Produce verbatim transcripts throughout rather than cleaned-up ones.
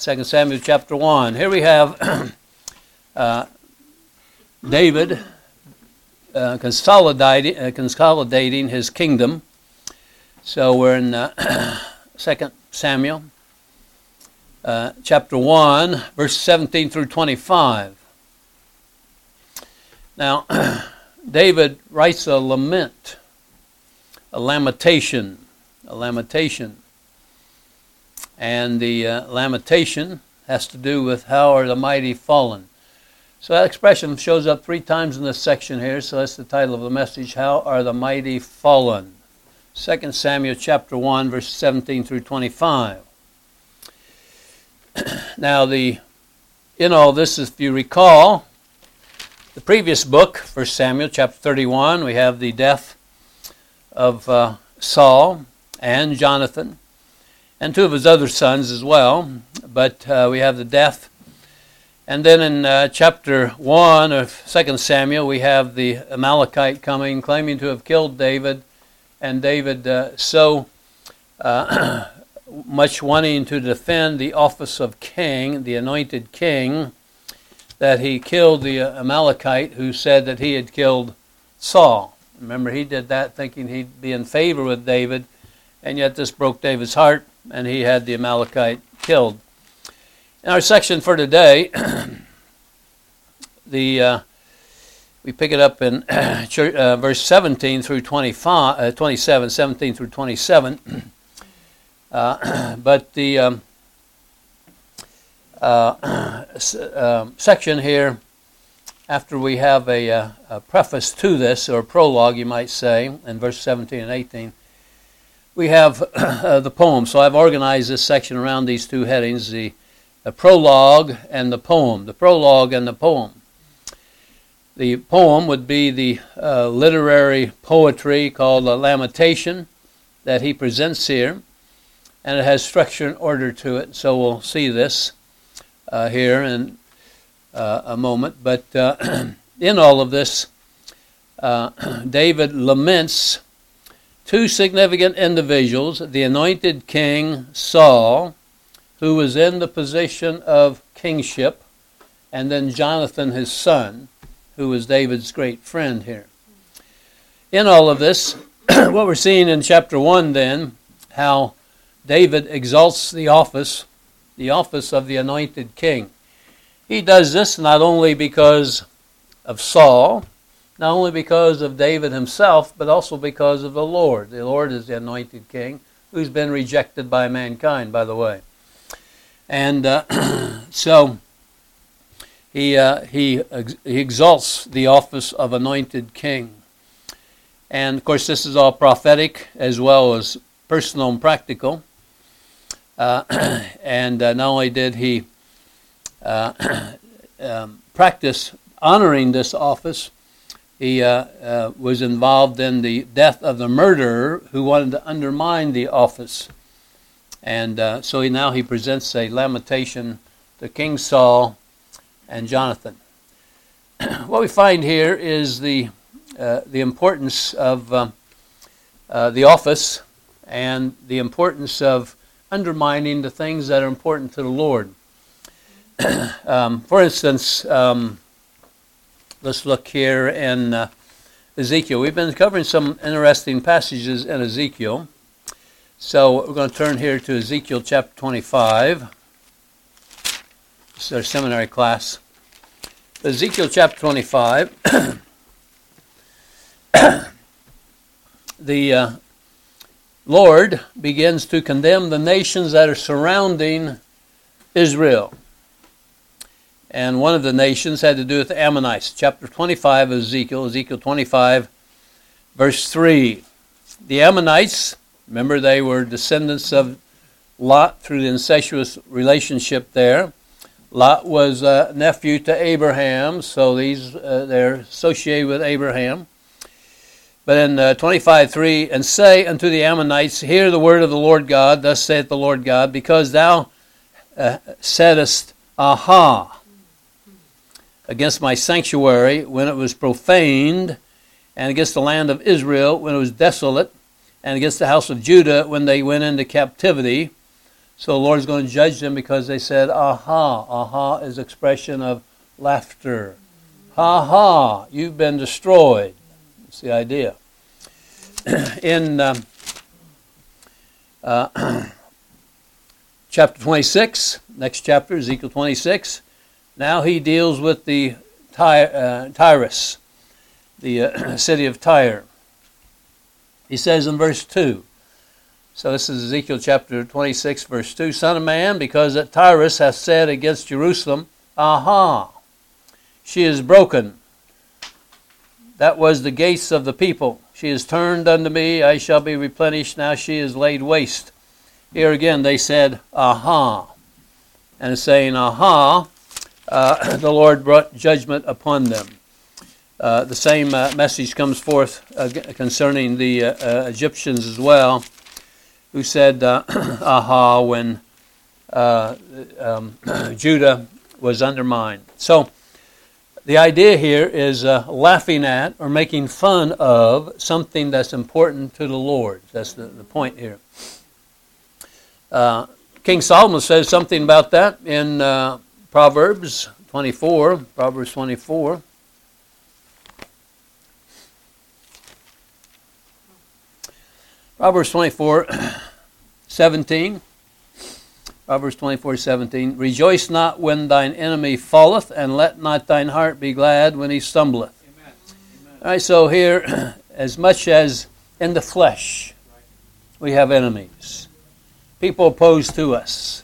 Second Samuel chapter one. Here we have uh, David uh, consolidating, uh, consolidating his kingdom. So we're in uh, Second Samuel uh, chapter one, verse seventeen through twenty-five. Now, David writes a lament, a lamentation, a lamentation. And the uh, lamentation has to do with how are the mighty fallen. So that expression shows up three times in this section here, so that's the title of the message, How Are the Mighty Fallen? Second Samuel chapter one, verse seventeen through twenty-five. Now, the in all this, if you recall, the previous book, First Samuel chapter thirty-one, we have the death of uh, Saul and Jonathan, and two of his other sons as well. But uh, we have the death. And then in uh, chapter one of Second Samuel, we have the Amalekite coming, claiming to have killed David. And David uh, so uh, much wanting to defend the office of king, the anointed king, that he killed the Amalekite who said that he had killed Saul. Remember, he did that thinking he'd be in favor with David, and yet this broke David's heart, and he had the Amalekite killed. In our section for today, the uh, we pick it up in uh, verse seventeen through twenty-five, uh, twenty-seven, seventeen through twenty-seven. Uh, but the um, uh, uh, section here, after we have a, uh, a preface to this, or a prologue, you might say, in verse seventeen and eighteen, we have uh, the poem. So I've organized this section around these two headings, the, the prologue and the poem. The prologue and the poem. The poem would be the uh, literary poetry called a lamentation that he presents here, and it has structure and order to it. So we'll see this uh, here in uh, a moment. But uh, in all of this, uh, David laments two significant individuals, the anointed king Saul, who was in the position of kingship, and then Jonathan, his son, who was David's great friend here. In all of this, what we're seeing in chapter one then, how David exalts the office, the office of the anointed king. He does this not only because of Saul, not only because of David himself, but also because of the Lord. The Lord is the anointed king, who's been rejected by mankind, by the way. And uh, so he uh, he he exalts the office of anointed king. And of course, this is all prophetic as well as personal and practical. Uh, and uh, not only did he uh, um, practice honoring this office, he uh, uh, was involved in the death of the murderer who wanted to undermine the office. And uh, so he, now he presents a lamentation to King Saul and Jonathan. What we find here is the uh, the importance of uh, uh, the office and the importance of undermining the things that are important to the Lord. um, for instance, um, let's look here in uh, Ezekiel. We've been covering some interesting passages in Ezekiel. So we're going to turn here to Ezekiel chapter twenty-five. This is our seminary class. Ezekiel chapter twenty-five. The uh, Lord begins to condemn the nations that are surrounding Israel. And one of the nations had to do with the Ammonites. Chapter twenty-five of Ezekiel, Ezekiel twenty-five, verse three. The Ammonites, remember they were descendants of Lot through the incestuous relationship there. Lot was a nephew to Abraham, so these uh, they're associated with Abraham. But in uh, twenty-five three, and say unto the Ammonites, hear the word of the Lord God, thus saith the Lord God, because thou uh, saidest, aha, against my sanctuary when it was profaned, and against the land of Israel when it was desolate, and against the house of Judah when they went into captivity. So the Lord is going to judge them because they said, aha. Aha is expression of laughter. Ha ha, you've been destroyed. That's the idea. In um, uh, chapter twenty-six, next chapter, Ezekiel twenty-six, now he deals with the Ty- uh, Tyrus, the uh, city of Tyre. He says in verse two, so this is Ezekiel chapter twenty-six, verse two, Son of man, because that Tyrus hath said against Jerusalem, aha, she is broken. That was the gates of the people. She is turned unto me, I shall be replenished. Now she is laid waste. Here again they said, aha. And it's saying, aha, uh, the Lord brought judgment upon them. Uh, the same uh, message comes forth uh, concerning the uh, uh, Egyptians as well, who said, uh, aha, when uh, um, Judah was undermined. So, the idea here is uh, laughing at or making fun of something that's important to the Lord. That's the, the point here. Uh, King Solomon says something about that in uh, Proverbs twenty-four. Proverbs twenty-four. Proverbs twenty-four, seventeen. Proverbs twenty-four, seventeen. Rejoice not when thine enemy falleth, and let not thine heart be glad when he stumbleth. Amen. Amen. All right, so here, as much as in the flesh, we have enemies. People opposed to us.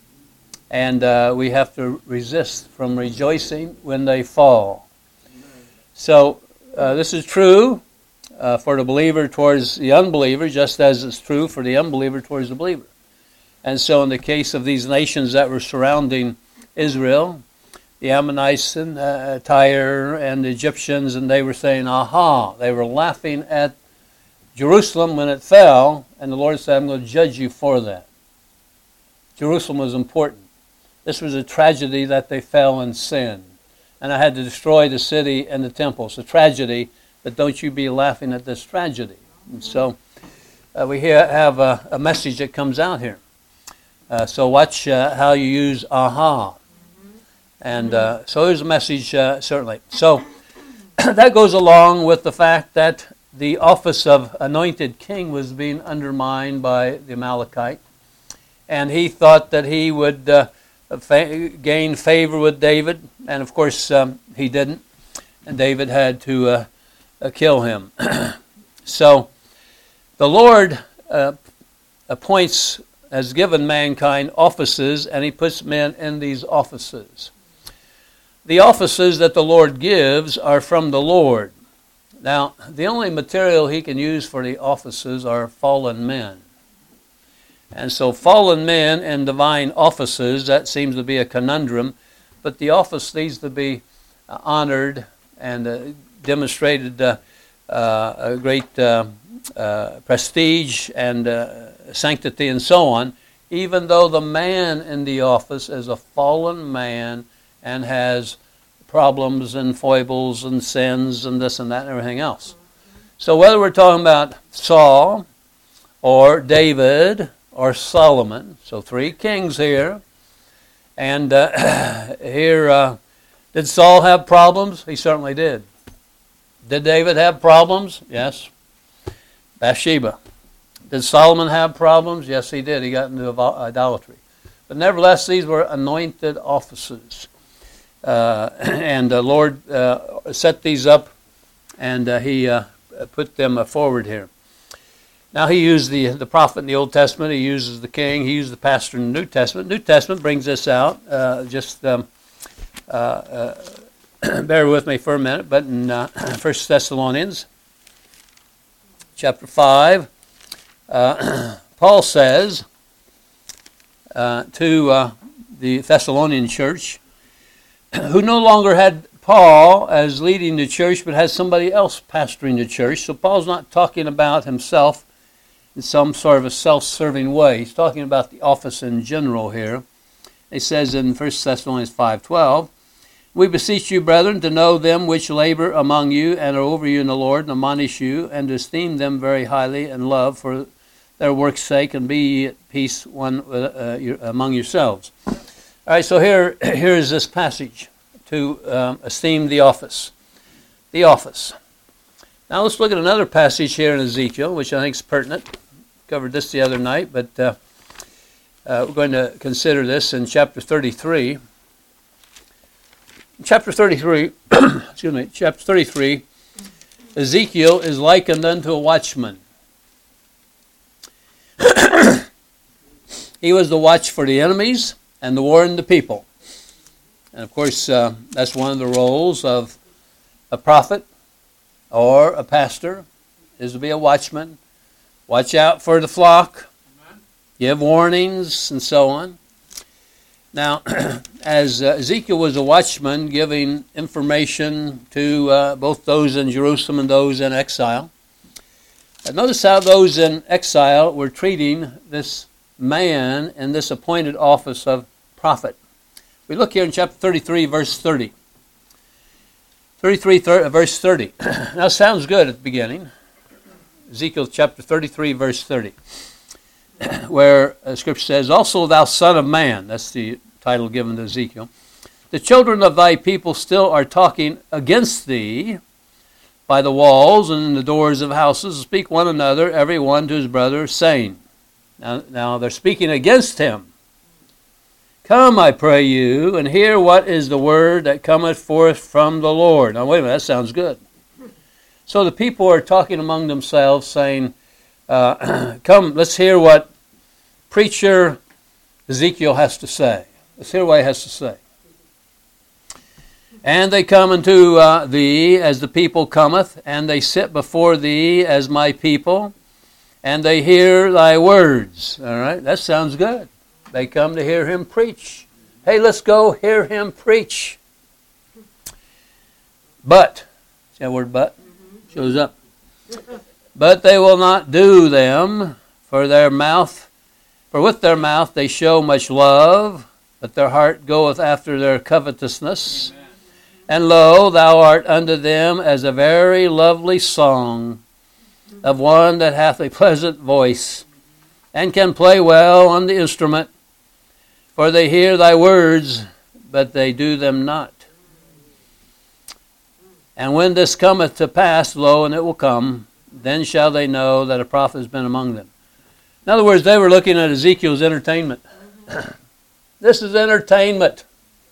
And uh, we have to resist from rejoicing when they fall. Amen. So, uh, this is true uh, for the believer towards the unbeliever, just as it's true for the unbeliever towards the believer. And so in the case of these nations that were surrounding Israel, the Ammonites and uh, Tyre and the Egyptians, and they were saying, aha, they were laughing at Jerusalem when it fell, and the Lord said, I'm going to judge you for that. Jerusalem was important. This was a tragedy that they fell in sin. And I had to destroy the city and the temple. It's a tragedy, but don't you be laughing at this tragedy. And so uh, we here have a, a message that comes out here. Uh, so watch uh, how you use aha. And uh, so there's a message, uh, certainly. So that goes along with the fact that the office of anointed king was being undermined by the Amalekite. And he thought that he would uh, fa- gain favor with David. And of course, um, he didn't. And David had to uh, uh, kill him. So the Lord uh, appoints has given mankind offices, and he puts men in these offices. The offices that the Lord gives are from the Lord. Now, the only material he can use for the offices are fallen men. And so fallen men in divine offices, that seems to be a conundrum, but the office needs to be honored and uh, demonstrated uh, uh, a great uh, uh, prestige and uh, sanctity and so on, even though the man in the office is a fallen man and has problems and foibles and sins and this and that and everything else. So whether we're talking about Saul or David or Solomon, so three kings here, and uh, here, uh, did Saul have problems? He certainly did. Did David have problems? Yes. Bathsheba. Did Solomon have problems? Yes, he did. He got into idolatry. But nevertheless, these were anointed offices. Uh, and the Lord uh, set these up, and uh, he uh, put them uh, forward here. Now, he used the, the prophet in the Old Testament. He uses the king. He used the pastor in the New Testament. New Testament brings this out. Uh, just um, uh, uh, bear with me for a minute. But in uh, First Thessalonians chapter five, Uh, Paul says uh, to uh, the Thessalonian church, who no longer had Paul as leading the church, but has somebody else pastoring the church. So Paul's not talking about himself in some sort of a self-serving way. He's talking about the office in general here. He says in First Thessalonians five twelve, we beseech you, brethren, to know them which labor among you and are over you in the Lord, and admonish you, and to esteem them very highly, and love for their work's sake, and be at peace one uh, your, among yourselves. All right, so here, here is this passage to um, esteem the office. The office. Now let's look at another passage here in Ezekiel, which I think is pertinent. Covered this the other night, but uh, uh, we're going to consider this in chapter thirty-three. Chapter thirty-three, excuse me, chapter thirty-three, Ezekiel is likened unto a watchman. He was the watch for the enemies and the warn the people. And of course, uh, that's one of the roles of a prophet or a pastor, is to be a watchman. Watch out for the flock, give warnings, and so on. Now, as uh, Ezekiel was a watchman giving information to uh, both those in Jerusalem and those in exile, and notice how those in exile were treating this man in this appointed office of prophet. We look here in chapter thirty-three, verse thirty. thirty-three, thir- verse thirty. Now, sounds good at the beginning. Ezekiel chapter thirty-three, verse thirty. Where uh, Scripture says, "Also thou son of man," that's the title given to Ezekiel, "the children of thy people still are talking against thee by the walls and in the doors of houses, speak one another, every one to his brother, saying," now, now they're speaking against him, "Come, I pray you, and hear what is the word that cometh forth from the Lord." Now wait a minute, that sounds good. So the people are talking among themselves, saying, Uh, come, let's hear what preacher Ezekiel has to say. Let's hear what he has to say. "And they come unto uh, thee as the people cometh, and they sit before thee as my people, and they hear thy words." All right, that sounds good. They come to hear him preach. Hey, let's go hear him preach. But, see that word but? Shows up. "But they will not do them, for their mouth, for with their mouth they show much love, but their heart goeth after their covetousness. Amen. And lo, thou art unto them as a very lovely song of one that hath a pleasant voice, and can play well on the instrument. For they hear thy words, but they do them not. And when this cometh to pass, lo, and it will come, then shall they know that a prophet has been among them." In other words, they were looking at Ezekiel's entertainment. This is entertainment.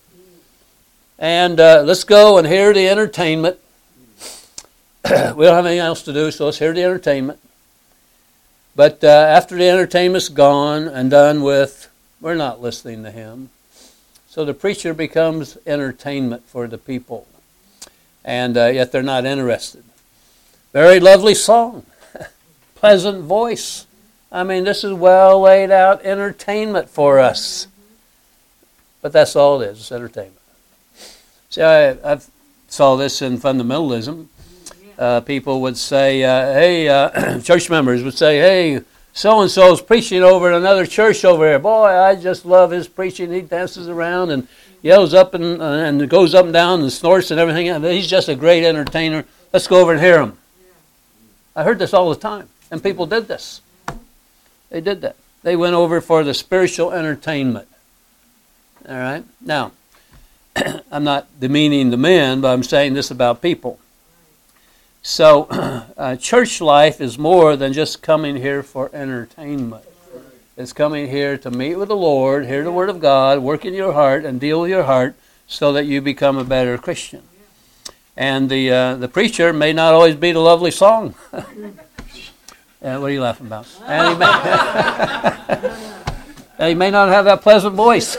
And uh, let's go and hear the entertainment. We don't have anything else to do, so let's hear the entertainment. But uh, after the entertainment's gone and done with, we're not listening to him. So the preacher becomes entertainment for the people. And uh, yet they're not interested. Very lovely song. Pleasant voice. I mean, this is well laid out entertainment for us. But that's all it is, it's entertainment. See, I I saw this in fundamentalism. Uh, people would say, uh, hey, uh, church members would say, hey, so-and-so is preaching over at another church over here. Boy, I just love his preaching. He dances around and yells up and, uh, and goes up and down and snorts and everything. He's just a great entertainer. Let's go over and hear him. I heard this all the time. And people did this. They did that. They went over for the spiritual entertainment. All right? Now, I'm not demeaning the men, but I'm saying this about people. So, uh, church life is more than just coming here for entertainment. It's coming here to meet with the Lord, hear the Word of God, work in your heart, and deal with your heart so that you become a better Christian. And the uh, the preacher may not always be the lovely song. uh, what are you laughing about? And he may, and he may not have that pleasant voice.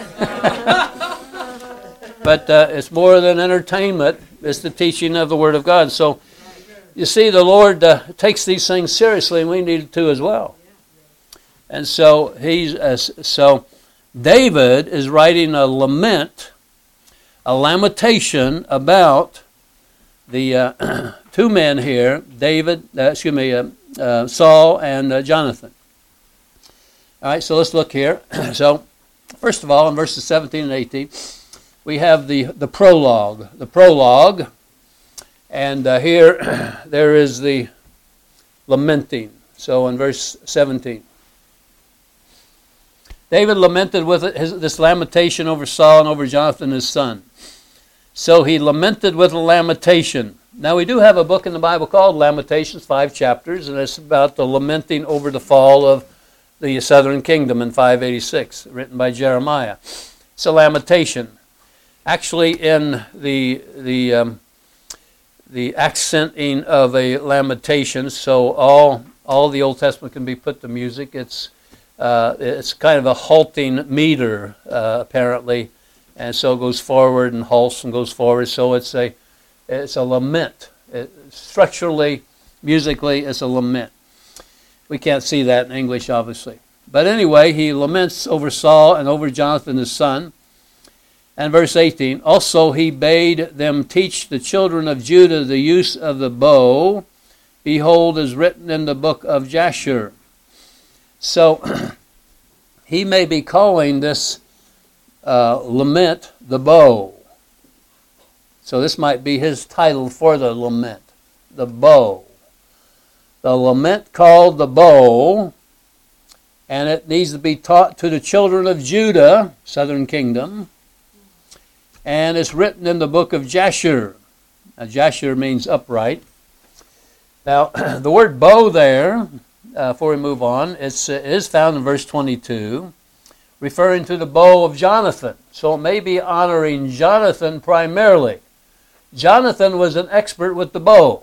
But uh, it's more than entertainment. It's the teaching of the Word of God. So, you see, the Lord uh, takes these things seriously, and we need to as well. And so he's uh, so David is writing a lament, a lamentation about the uh, two men here, David, uh, excuse me, uh, uh, Saul and uh, Jonathan. All right, so let's look here. So, first of all, in verses seventeen and eighteen, we have the the prologue. The prologue. And uh, here, there is the lamenting. So in verse seventeen. David lamented with his, this lamentation over Saul and over Jonathan his son. So he lamented with a lamentation. Now we do have a book in the Bible called Lamentations, five chapters, and it's about the lamenting over the fall of the southern kingdom in five eighty-six, written by Jeremiah. It's a lamentation. Actually, in the the um, the accenting of a lamentation, so all all the Old Testament can be put to music. It's uh, it's kind of a halting meter, uh, apparently, and so it goes forward and halts and goes forward. So it's a it's a lament. It, structurally, musically, it's a lament. We can't see that in English, obviously. But anyway, he laments over Saul and over Jonathan his son. And verse eighteen, also he bade them teach the children of Judah the use of the bow. Behold, is written in the book of Jasher. So he may be calling this uh, lament the bow. So this might be his title for the lament, the bow. The lament called the bow, and it needs to be taught to the children of Judah, southern kingdom, and it's written in the book of Jasher. Now, Jasher means upright. Now, the word bow there, uh, before we move on, it's, uh, it is found in verse twenty-two, referring to the bow of Jonathan. So it may be honoring Jonathan primarily. Jonathan was an expert with the bow.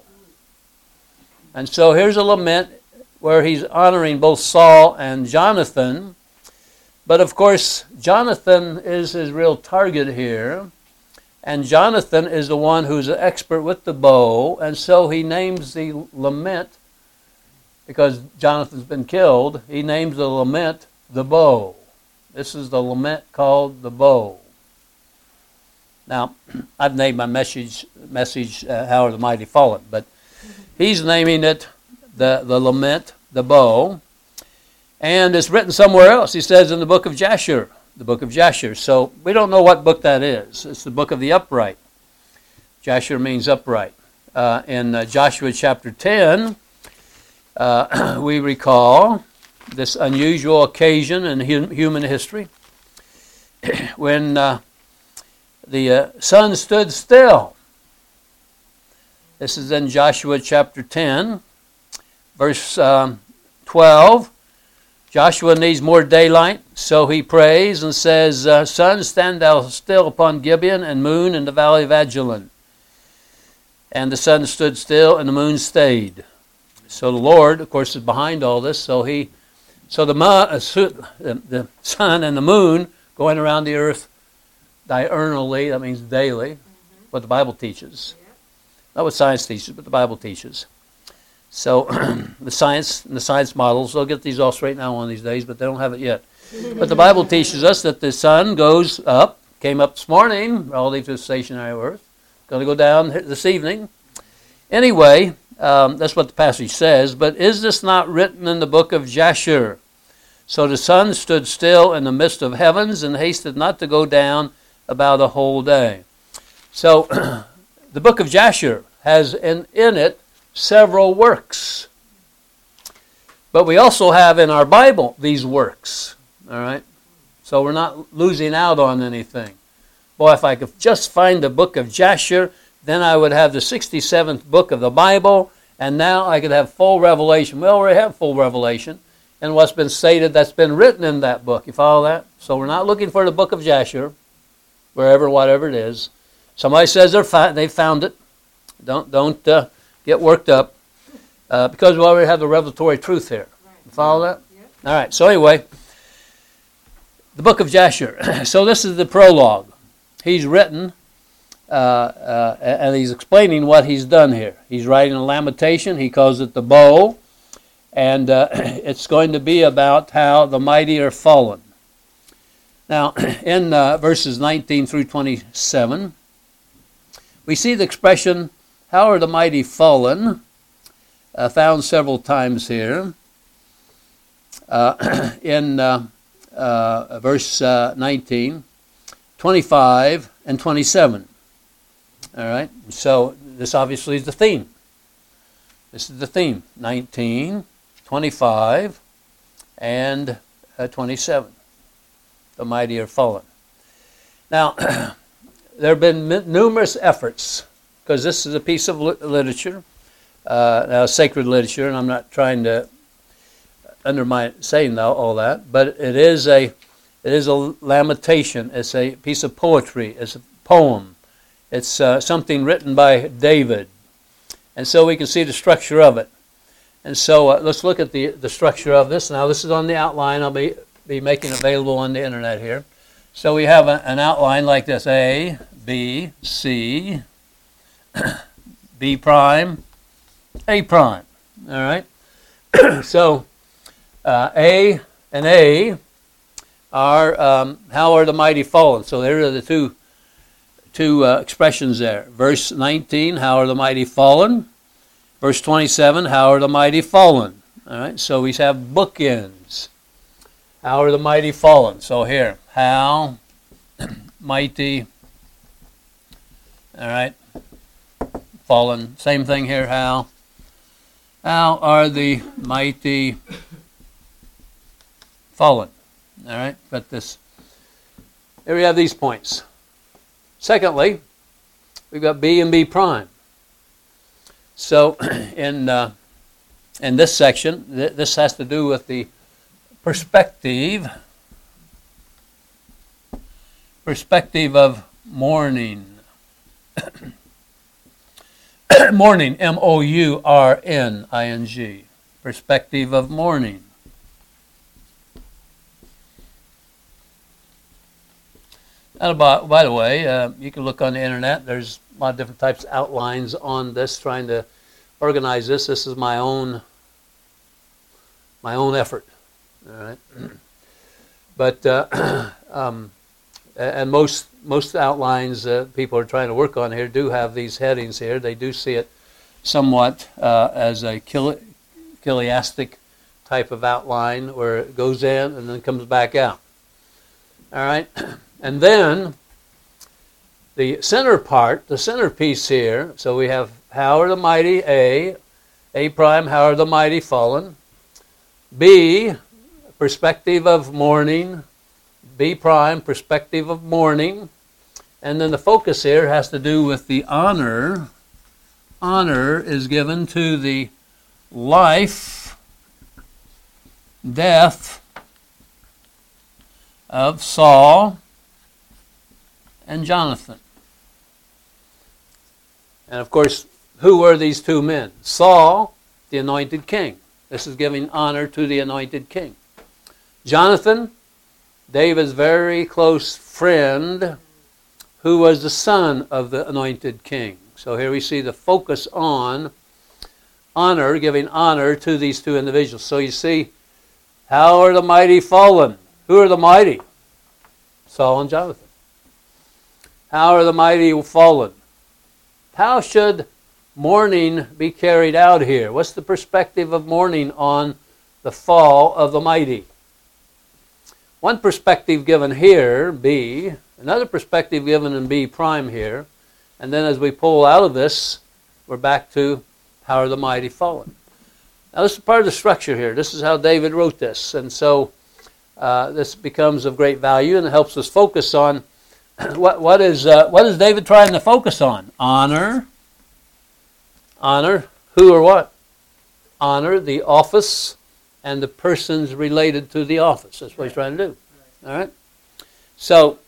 And so here's a lament where he's honoring both Saul and Jonathan. But of course, Jonathan is his real target here. And Jonathan is the one who's an expert with the bow. And so he names the lament, because Jonathan's been killed, he names the lament the bow. This is the lament called the bow. Now, I've named my message, message uh, How Are the Mighty Fallen? But he's naming it the, the lament, the bow. And it's written somewhere else. He says in the book of Jasher, the book of Jasher. So we don't know what book that is. It's the book of the upright. Jasher means upright. Uh, in uh, Joshua chapter ten, uh, we recall this unusual occasion in hum- human history when uh, the uh, sun stood still. This is in Joshua chapter ten, verse um, twelve. Joshua needs more daylight, so he prays and says, uh, sun, stand thou still upon Gibeon, and moon in the valley of Ajalon. And the sun stood still, and the moon stayed. So the Lord, of course, is behind all this. So he, so the, uh, the sun and the moon going around the earth diurnally, that means daily, mm-hmm. what the Bible teaches. Yeah. Not what science teaches, but the Bible teaches. So the science and the science models, they'll get these all straightened out one of these days, but they don't have it yet. But the Bible teaches us that the sun goes up, came up this morning, relative to the stationary earth, going to go down this evening. Anyway, um, that's what the passage says, but is this not written in the book of Jasher? So the sun stood still in the midst of heavens and hasted not to go down about a whole day. So the book of Jasher has in, in it several works. But we also have in our Bible these works. All right? So we're not losing out on anything. Boy, if I could just find the book of Jasher, then I would have the sixty-seventh book of the Bible, and now I could have full revelation. We already have full revelation, and what's been stated that's been written in that book. You follow that? So we're not looking for the book of Jasher, wherever, whatever it is. Somebody says they're fi- they found it. Don't don't uh, get worked up, uh, because we already have the revelatory truth here. You follow that? Yep. All right. So anyway, the book of Jasher. So this is the prologue. He's written, uh, uh, and he's explaining what he's done here. He's writing a lamentation. He calls it the bow, and uh, it's going to be about how the mighty are fallen. Now, in uh, verses nineteen through twenty-seven, we see the expression, how are the mighty fallen, uh, found several times here. Uh, in uh, uh, verse uh, nineteen, twenty-five, and twenty-seven. All right, so this obviously is the theme. This is the theme, nineteen, twenty-five, and uh, twenty-seven. the mighty are fallen. Now, there have been numerous efforts, because this is a piece of literature, uh, now sacred literature, and I'm not trying to undermine saying all that, but it is a it is a lamentation. It's a piece of poetry. It's a poem. It's uh, something written by David, and so we can see the structure of it. And so uh, let's look at the the structure of this. Now, this is on the outline I'll be be making available on the internet here. So we have a, an outline like this: A, B, C, B prime, A prime. All right. So uh, A and A are um, how are the mighty fallen? So there are the two two uh, expressions there. Verse nineteen: how are the mighty fallen? Verse twenty-seven: how are the mighty fallen? All right. So we have bookends. How are the mighty fallen? So here, how mighty, all right, fallen. Same thing here, how. How are the mighty fallen? All right, but this, here we have these points. Secondly, we've got B and B prime. So in, uh, in this section, th- this has to do with the perspective, perspective of mourning. Mourning, M O U R N I N G. Perspective of mourning. And about, by the way, uh, you can look on the internet. There's a lot of different types of outlines on this, trying to organize this. This is my own, my own effort. All right, but uh, um, and most most outlines uh, people are trying to work on here do have these headings here. They do see it somewhat uh, as a chili- chiliastic type of outline where it goes in and then comes back out. All right, and then the center part, the centerpiece here. So we have how are the mighty A, A prime. How are the mighty fallen? B. Perspective of mourning, B prime, perspective of mourning. And then the focus here has to do with the honor. Honor is given to the life, death of Saul and Jonathan. And of course, who were these two men? Saul, the anointed king. This is giving honor to the anointed king. Jonathan, David's very close friend, who was the son of the anointed king. So here we see the focus on honor, giving honor to these two individuals. So you see, how are the mighty fallen? Who are the mighty? Saul and Jonathan. How are the mighty fallen? How should mourning be carried out here? What's the perspective of mourning on the fall of the mighty? One perspective given here, B, another perspective given in B prime here, and then as we pull out of this, we're back to how are the mighty fallen. Now this is part of the structure here. This is how David wrote this, and so uh, this becomes of great value and it helps us focus on what, what is uh, what is David trying to focus on? Honor. Honor. Who or what? Honor the office and the persons related to the office. That's what he's trying to do. All right? So,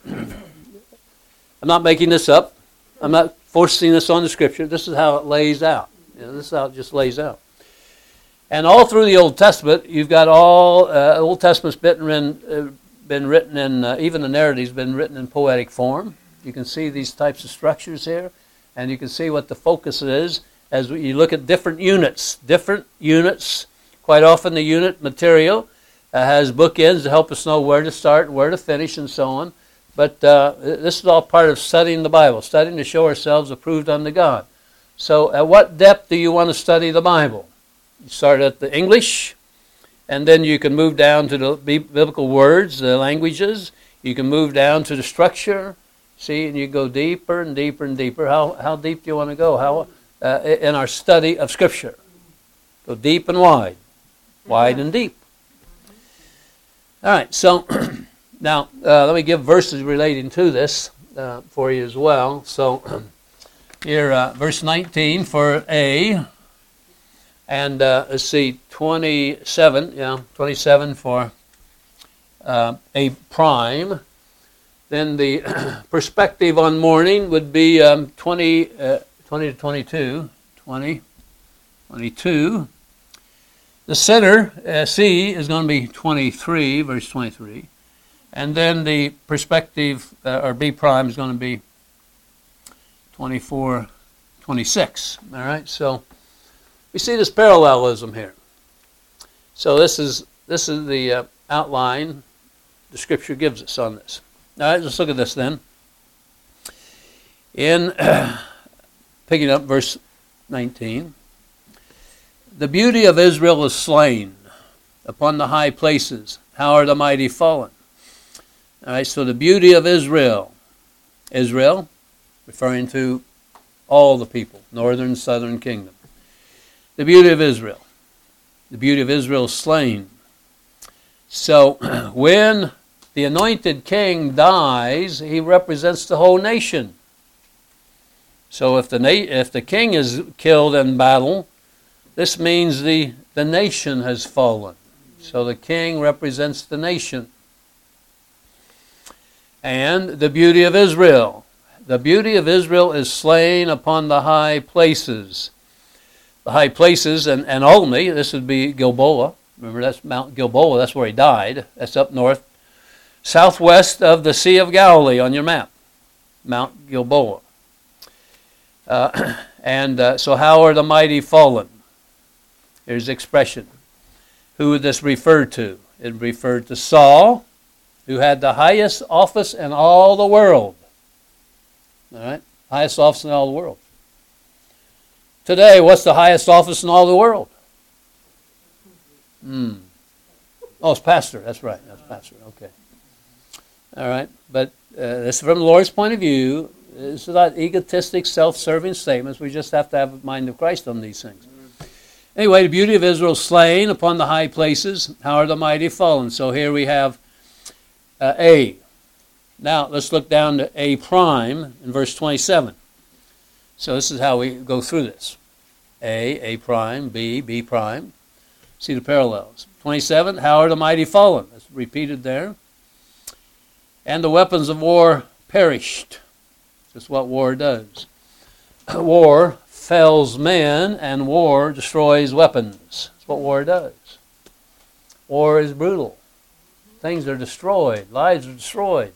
I'm not making this up. I'm not forcing this on the Scripture. This is how it lays out. You know, this is how it just lays out. And all through the Old Testament, you've got all, uh, Old Testament's been written, uh, been written in, uh, even the narrative's been written in poetic form. You can see these types of structures here, and you can see what the focus is as you look at different units. Different units. Quite often the unit material uh, has bookends to help us know where to start and where to finish and so on. But uh, this is all part of studying the Bible, studying to show ourselves approved unto God. So at what depth do you want to study the Bible? You start at the English, and then you can move down to the biblical words, the languages. You can move down to the structure, see, and you go deeper and deeper and deeper. How how deep do you want to go? How uh, in our study of Scripture? Go deep and wide. Wide and deep. All right, so Now, uh, let me give verses relating to this uh, for you as well. So, here, uh, verse nineteen for A, and uh, let's see, twenty-seven, yeah, twenty-seven for uh, A prime. Then the perspective on morning would be um, twenty, uh, twenty to twenty-two, twenty, twenty-two. The center, uh, C, is going to be twenty-three, verse twenty-three. And then the perspective, uh, or B prime, is going to be twenty-four, twenty-six. All right, so we see this parallelism here. So this is this is the uh, outline the Scripture gives us on this. All right, let's look at this then. In uh, picking up verse nineteen, the beauty of Israel is slain upon the high places. How are the mighty fallen? All right, so the beauty of Israel, Israel, referring to all the people, northern, southern kingdom. The beauty of Israel. The beauty of Israel is slain. So when the anointed king dies, he represents the whole nation. So if the na- if the king is killed in battle, this means the, the nation has fallen. So the king represents the nation. And the beauty of Israel. The beauty of Israel is slain upon the high places. The high places, and, and ultimately, this would be Gilboa. Remember, that's Mount Gilboa. That's where he died. That's up north, southwest of the Sea of Galilee on your map. Mount Gilboa. Uh, and uh, so how are the mighty fallen? Here's the expression. Who would this refer to? It referred to Saul, who had the highest office in all the world. All right? Highest office in all the world. Today, what's the highest office in all the world? Hmm. Oh, it's pastor. That's right. That's pastor. Okay. All right. But uh, this is from the Lord's point of view. This is not egotistic, self-serving statements. We just have to have the mind of Christ on these things. Anyway, the beauty of Israel slain upon the high places. How are the mighty fallen? So here we have uh, A. Now, let's look down to A prime in verse twenty-seven. So this is how we go through this. A, A prime, B, B prime. See the parallels. twenty-seven, how are the mighty fallen? That's repeated there. And the weapons of war perished. That's what war does. War fells men, and war destroys weapons. That's what war does. War is brutal. Things are destroyed. Lives are destroyed.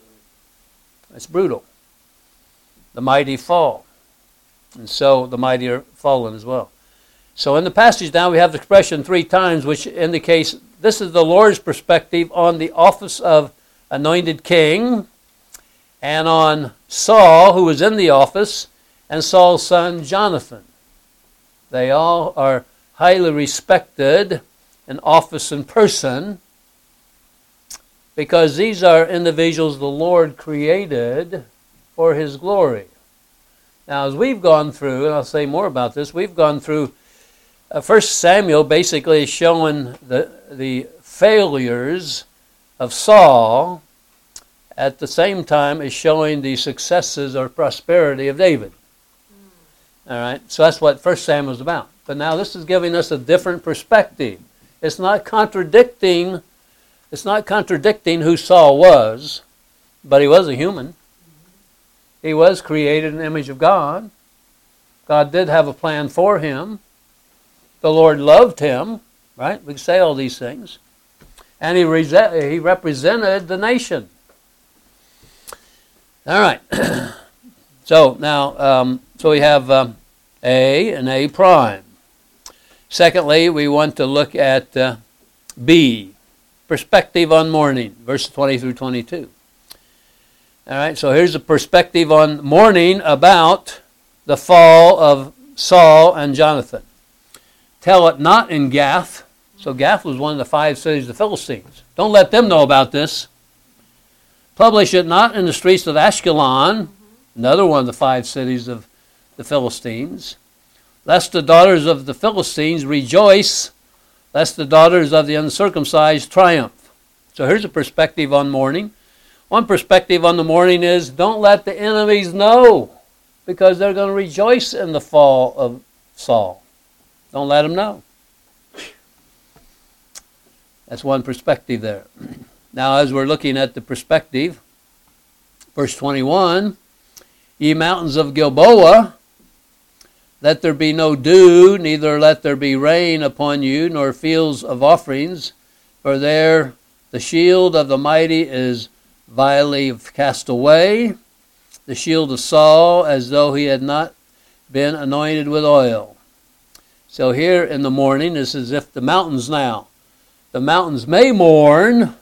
It's brutal. The mighty fall. And so the mighty are fallen as well. So in the passage now we have the expression three times, which indicates this is the Lord's perspective on the office of anointed king, and on Saul, who was in the office, and Saul's son Jonathan. They all are highly respected in office and person, because these are individuals the Lord created for His glory. Now, as we've gone through, and I'll say more about this, we've gone through uh, First Samuel basically showing the, the failures of Saul, at the same time as showing the successes or prosperity of David. Mm. All right, so that's what First Samuel is about. But now this is giving us a different perspective. It's not contradicting. It's not contradicting who Saul was, but he was a human. He was created in the image of God. God did have a plan for him. The Lord loved him, right? We can say all these things. And he, re- he represented the nation. All right. So now, um, so we have um, A and A prime. Secondly, we want to look at uh, B, perspective on mourning, verses twenty through twenty-two. All right, so here's a perspective on mourning about the fall of Saul and Jonathan. Tell it not in Gath. So Gath was one of the five cities of the Philistines. Don't let them know about this. Publish it not in the streets of Ashkelon, another one of the five cities of the Philistines. Lest the daughters of the Philistines rejoice, lest the daughters of the uncircumcised triumph. So here's a perspective on mourning. One perspective on the mourning is don't let the enemies know, because they're going to rejoice in the fall of Saul. Don't let them know. That's one perspective there. Now, as we're looking at the perspective, verse twenty-one, ye mountains of Gilboa, let there be no dew, neither let there be rain upon you, nor fields of offerings, for there the shield of the mighty is vilely cast away, the shield of Saul, as though he had not been anointed with oil. So here in the morning, it's as if the mountains now, the mountains may mourn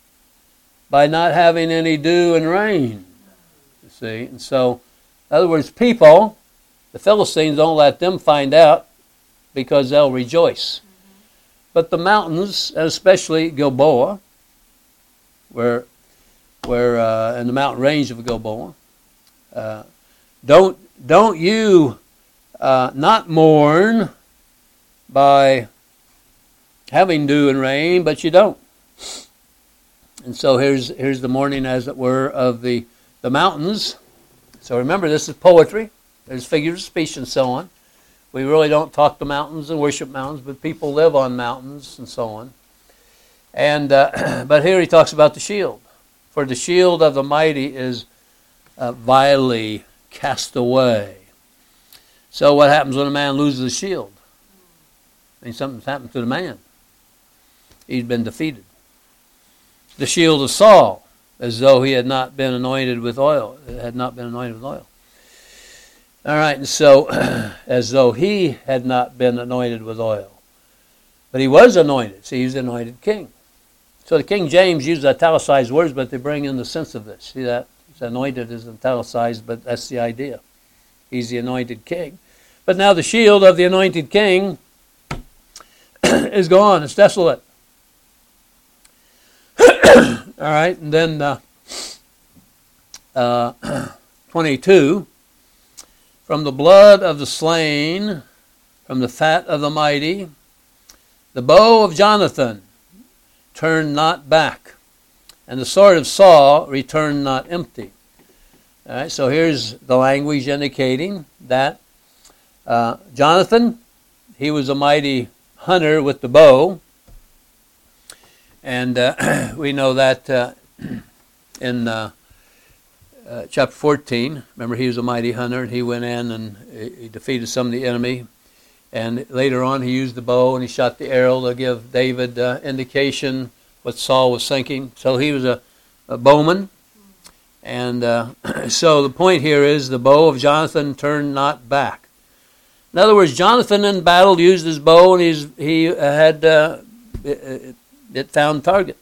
by not having any dew and rain. You see, and so, in other words, people, the Philistines, don't let them find out, because they'll rejoice. But the mountains, and especially Gilboa, where, where uh, in the mountain range of Gilboa, uh, don't don't you uh, not mourn by having dew and rain, but you don't. And so here's here's the mourning, as it were, of the, the mountains. So remember, this is poetry. There's figures of speech and so on. We really don't talk to mountains and worship mountains, but people live on mountains and so on. And uh, but here he talks about the shield. For the shield of the mighty is uh, vilely cast away. So what happens when a man loses a shield? I mean, something's happened to the man. He's been defeated. The shield of Saul, as though he had not been anointed with oil. Had not been anointed with oil. All right, and so, as though he had not been anointed with oil. But he was anointed. See, he's the anointed king. So the King James uses italicized words, but they bring in the sense of this. See that? It's anointed is italicized, but that's the idea. He's the anointed king. But now the shield of the anointed king is gone. It's desolate. All right, and then uh, uh, twenty-two. From the blood of the slain, from the fat of the mighty, the bow of Jonathan turned not back, and the sword of Saul returned not empty. All right, so here's the language indicating that uh, Jonathan, he was a mighty hunter with the bow, and uh, we know that uh, in uh, uh, chapter fourteen, remember he was a mighty hunter, and he went in and he defeated some of the enemy, and later on he used the bow and he shot the arrow to give David uh, indication what Saul was thinking. So he was a, a bowman, and uh, so the point here is the bow of Jonathan turned not back. In other words, Jonathan in battle used his bow, and he's, he had uh, it, it found target.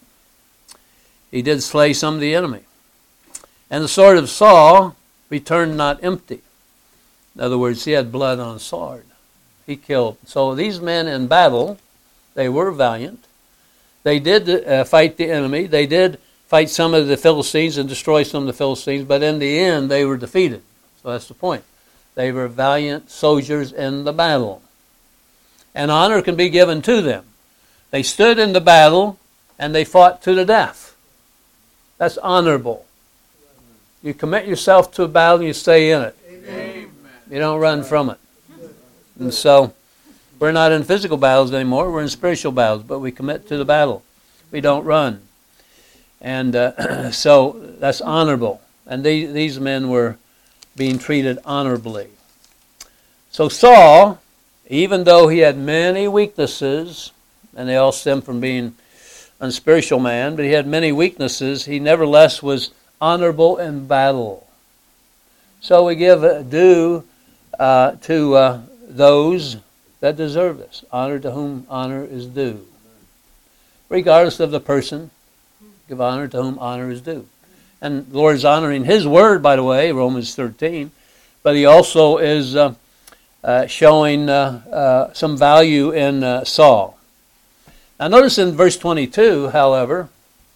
He did slay some of the enemy. And the sword of Saul returned not empty. In other words, he had blood on his sword. He killed. So these men in battle, they were valiant. They did uh, fight the enemy. They did fight some of the Philistines and destroy some of the Philistines, but in the end they were defeated. So that's the point. They were valiant soldiers in the battle. And honor can be given to them. They stood in the battle and they fought to the death. That's honorable. You commit yourself to a battle and you stay in it. Amen. You don't run from it. And so we're not in physical battles anymore. We're in spiritual battles, but we commit to the battle. We don't run. And uh, so that's honorable. And they, these men were being treated honorably. So Saul, even though he had many weaknesses, and they all stem from being an unspiritual man, but he had many weaknesses, he nevertheless was honorable in battle. So we give due uh, to uh, those that deserve this. Honor to whom honor is due. Regardless of the person, give honor to whom honor is due. And the Lord is honoring His word, by the way, Romans thirteen, but He also is uh, uh, showing uh, uh, some value in uh, Saul. Now notice in verse twenty-two, however,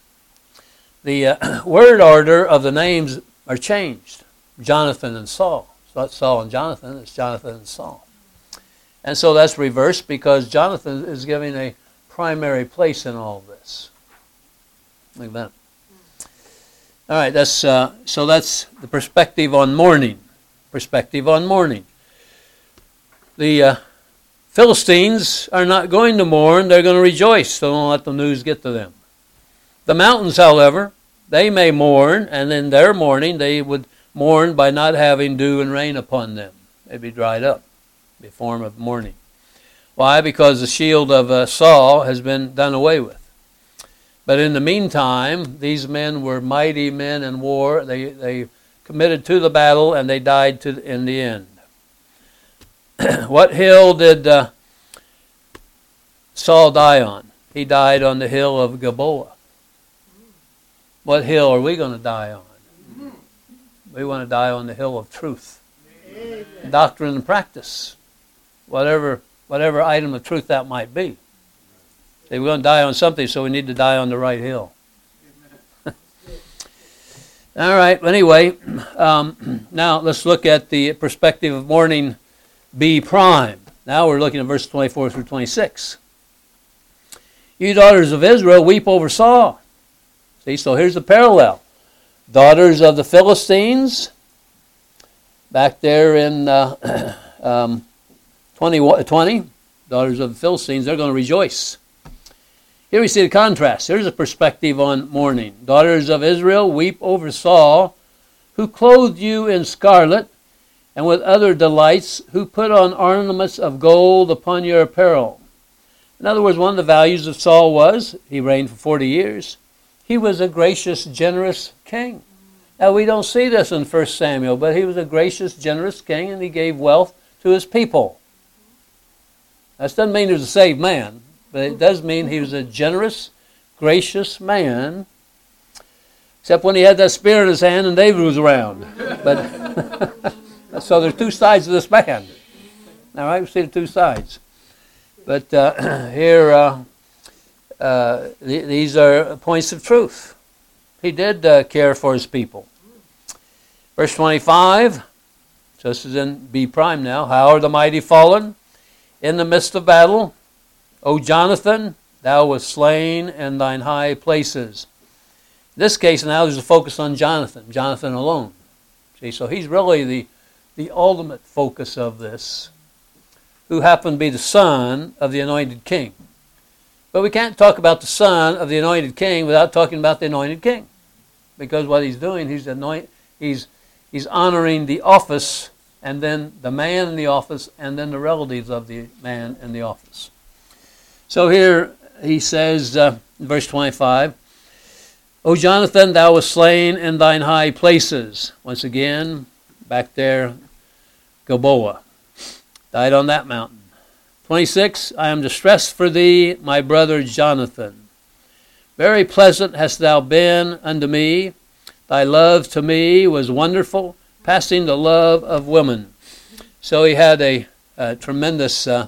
the uh, word order of the names are changed. Jonathan and Saul. It's not Saul and Jonathan, it's Jonathan and Saul. And so that's reversed because Jonathan is giving a primary place in all this. Look at that. All right, that's uh, so that's the perspective on mourning. Perspective on mourning. The uh, Philistines are not going to mourn, they're going to rejoice, so don't let the news get to them. The mountains, however, they may mourn, and in their mourning they would mourn by not having dew and rain upon them. They'd be dried up, be a form of mourning. Why? Because the shield of uh, Saul has been done away with. But in the meantime, these men were mighty men in war. They they committed to the battle, and they died to in the end. What hill did uh, Saul die on? He died on the hill of Gilboa. What hill are we going to die on? We want to die on the hill of truth. Amen. Doctrine and practice. Whatever whatever item of truth that might be. We're going to die on something, so we need to die on the right hill. All right, anyway, um, now let's look at the perspective of mourning B prime. Now we're looking at verses twenty-four through twenty-six. You daughters of Israel, weep over Saul. See, so here's the parallel. Daughters of the Philistines, back there in uh, um, twenty, twenty, daughters of the Philistines, they're going to rejoice. Here we see the contrast. Here's a perspective on mourning. Daughters of Israel, weep over Saul, who clothed you in scarlet, and with other delights, who put on ornaments of gold upon your apparel. In other words, one of the values of Saul was, he reigned for forty years, he was a gracious, generous king. Now, we don't see this in First Samuel, but he was a gracious, generous king, and he gave wealth to his people. That doesn't mean he was a saved man, but it does mean he was a generous, gracious man, except when he had that spear in his hand and David was around. But so there's two sides of this man. All right, we see the two sides. But uh, here, uh, uh, th- these are points of truth. He did uh, care for his people. Verse twenty-five, so this is in B prime now. How are the mighty fallen in the midst of battle? O Jonathan, thou wast slain in thine high places. In this case now there's a focus on Jonathan, Jonathan alone. See, so he's really the, the ultimate focus of this, who happened to be the son of the anointed king. But we can't talk about the son of the anointed king without talking about the anointed king. Because what he's doing, he's anoint, he's he's honoring the office, and then the man in the office, and then the relatives of the man in the office. So here he says, uh, verse twenty-five, O Jonathan, thou wast slain in thine high places. Once again, back there, Gilboa. Died on that mountain. twenty-six, I am distressed for thee, my brother Jonathan. Very pleasant hast thou been unto me. Thy love to me was wonderful, passing the love of women. So he had a, a tremendous uh,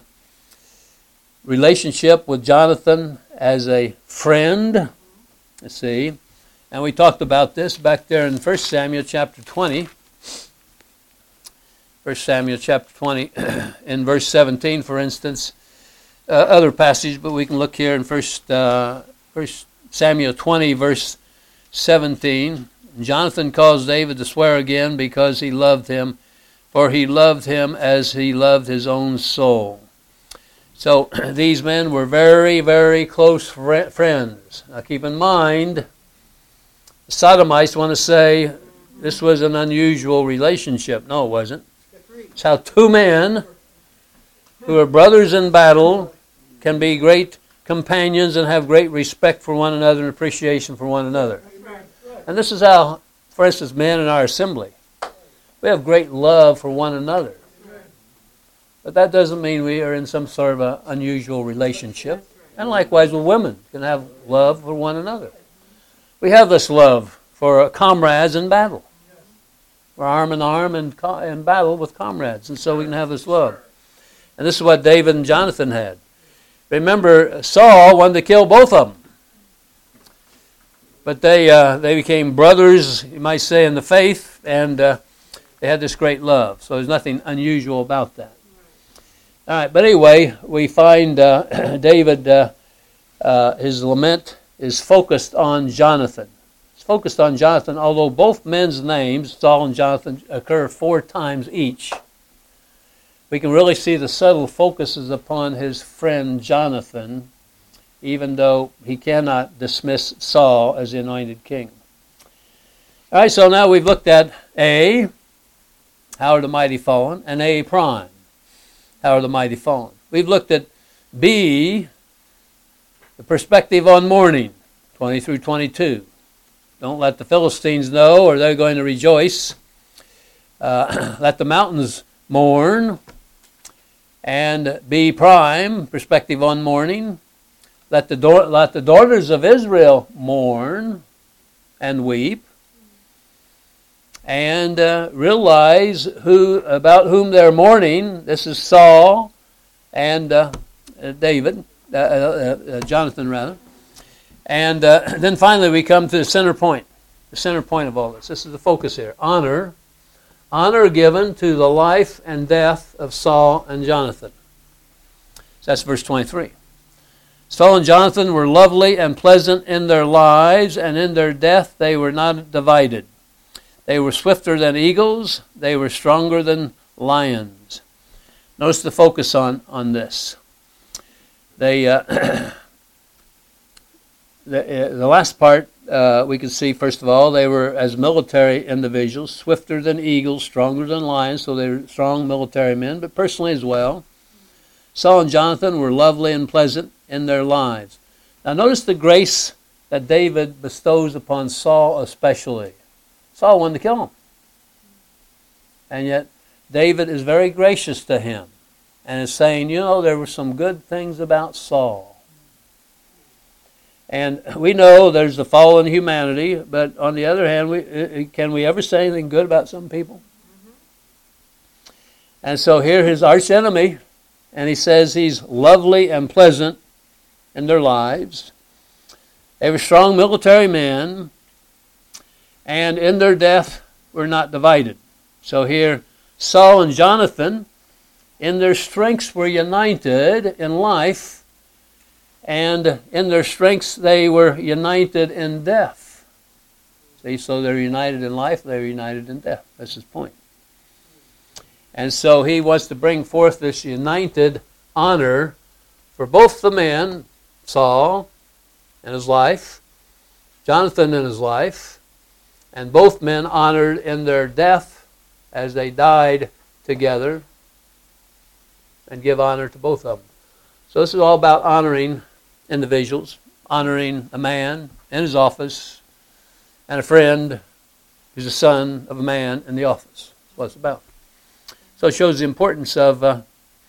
relationship with Jonathan as a friend. Let's see. And we talked about this back there in First Samuel chapter twenty. First Samuel chapter twenty, in verse seventeen, for instance. Uh, other passage, but we can look here in First, uh, First Samuel twenty, verse seventeen. Jonathan caused David to swear again because he loved him, for he loved him as he loved his own soul. So these men were very, very close fr- friends. Now keep in mind, the Sodomites want to say this was an unusual relationship. No, it wasn't. It's how two men who are brothers in battle can be great companions and have great respect for one another and appreciation for one another. And this is how, for instance, men in our assembly, we have great love for one another. But that doesn't mean we are in some sort of an unusual relationship. And likewise with women, can have love for one another. We have this love for comrades in battle. We're arm in arm in, in battle with comrades. And so we can have this love. And this is what David and Jonathan had. Remember, Saul wanted to kill both of them. But they uh, they became brothers, you might say, in the faith. And uh, they had this great love. So there's nothing unusual about that. All right, but anyway, we find uh, David, uh, uh, his lament is focused on Jonathan. It's focused on Jonathan, although both men's names, Saul and Jonathan, occur four times each. We can really see the subtle focuses upon his friend Jonathan, even though he cannot dismiss Saul as the anointed king. All right, so now we've looked at A, how are the mighty fallen, and A prime, how are the mighty fallen. We've looked at B, the perspective on mourning, twenty through twenty-two. Don't let the Philistines know or they're going to rejoice. Uh, let the mountains mourn. And B prime, perspective on mourning. Let the, da- let the daughters of Israel mourn and weep. And uh, realize who about whom they're mourning. This is Saul and uh, David, uh, uh, uh, Jonathan rather. And uh, then finally we come to the center point, the center point of all this. This is the focus here. Honor. Honor given to the life and death of Saul and Jonathan. So that's verse twenty-three. Saul and Jonathan were lovely and pleasant in their lives, and in their death they were not divided. They were swifter than eagles. They were stronger than lions. Notice the focus on, on this. They, uh, the, uh, the last part, uh, we can see, first of all, they were, as military individuals, swifter than eagles, stronger than lions, so they were strong military men, but personally as well. Saul and Jonathan were lovely and pleasant in their lives. Now notice the grace that David bestows upon Saul especially. Saul wanted to kill him. And yet David is very gracious to him and is saying, you know, there were some good things about Saul. And we know there's the fall in humanity, but on the other hand, we, can we ever say anything good about some people? Mm-hmm. And so here his arch enemy, and he says he's lovely and pleasant in their lives. They were strong military men, and in their death were not divided. So here Saul and Jonathan, in their strengths were united in life, and in their strengths they were united in death. See, so they're united in life, they're united in death. That's his point. And so he wants to bring forth this united honor for both the men, Saul in his life, Jonathan in his life, and both men honored in their death as they died together, and give honor to both of them. So this is all about honoring individuals, honoring a man in his office, and a friend who's a son of a man in the office. That's what it's about. So it shows the importance of uh,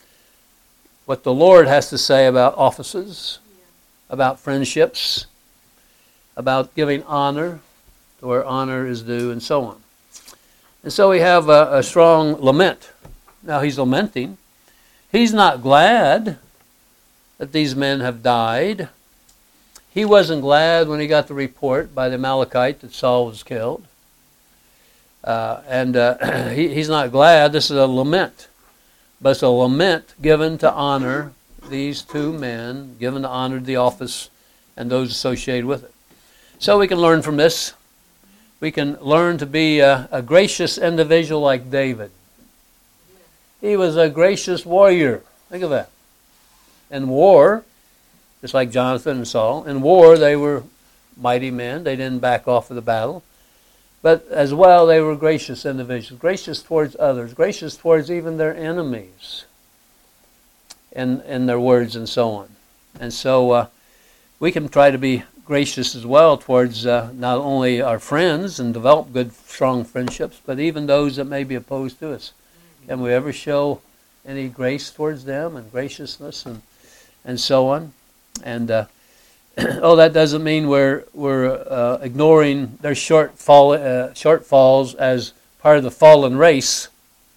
what the Lord has to say about offices, about friendships, about giving honor to where honor is due, and so on. And so we have a, a strong lament. Now he's lamenting. He's not glad that these men have died. He wasn't glad when he got the report by the Amalekite that Saul was killed. Uh, and uh, he, he's not glad. This is a lament. But it's a lament given to honor these two men, given to honor the office and those associated with it. So we can learn from this. We can learn to be a, a gracious individual like David. He was a gracious warrior. Think of that. In war, just like Jonathan and Saul, in war they were mighty men. They didn't back off of the battle. But as well, they were gracious individuals, gracious towards others, gracious towards even their enemies in, in their words and so on. And so uh, we can try to be gracious as well towards uh, not only our friends and develop good, strong friendships, but even those that may be opposed to us. Can we ever show any grace towards them and graciousness and and so on? And uh, oh, that doesn't mean we're we're uh, ignoring their shortfall uh, shortfalls as part of the fallen race.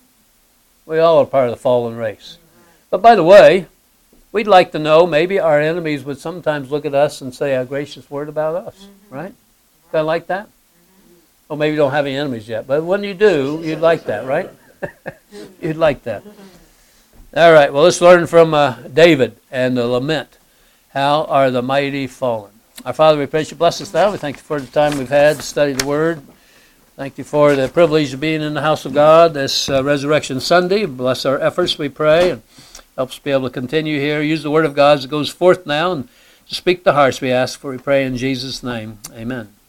We all are part of the fallen race. But by the way, we'd like to know, maybe our enemies would sometimes look at us and say a gracious word about us, mm-hmm. right? Kind of like that? Mm-hmm. Well, maybe you don't have any enemies yet, but when you do, you'd like that, right? You'd like that. All right, well, let's learn from uh, David and the lament. How are the mighty fallen? Our Father, we praise you. Bless us now. We thank you for the time we've had to study the Word. Thank you for the privilege of being in the house of God this uh, Resurrection Sunday. Bless our efforts, we pray, and help us be able to continue here. Use the Word of God as it goes forth now and to speak to hearts, we ask for, we pray in Jesus' name. Amen.